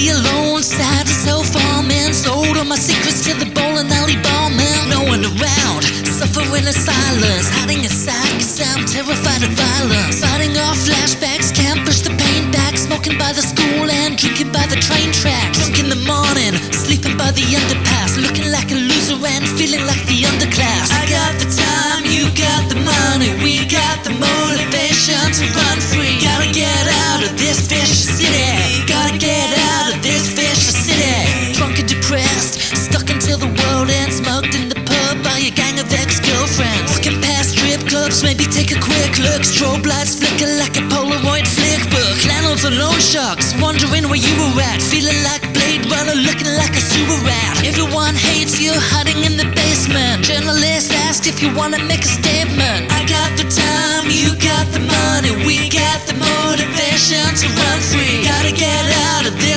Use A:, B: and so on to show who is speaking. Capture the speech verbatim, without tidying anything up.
A: be alone, sad and self-harming. Sold all my secrets to the bowling alley barman. No one around, suffering in silence, hiding inside cause I'm terrified of violence. Fighting off flashbacks, can't push the pain back. Smoking by the school and drinking by the train tracks. Drunk in the morning, sleeping by the underpass. Looking like a loser and feeling like the underclass. I got the time, you got the money, we got the motivation to run free. Gotta get out of this vicious city. Gotta get out of this vicious city. Drunk and depressed, stuck until the world ends. Mugged in the pub by a gang of ex-girlfriends. Walking past strip clubs, maybe take a quick look. Strobe lights flicker like a Polaroid flick book. Landlords and loan sharks, wondering where you were at. Feeling like Blade Runner, looking like a sewer rat. Everyone hates you, hiding in the basement. Journalists asked if you wanna make a statement. I got the time, you got the money, we got the motivation to run free. Gotta get out of this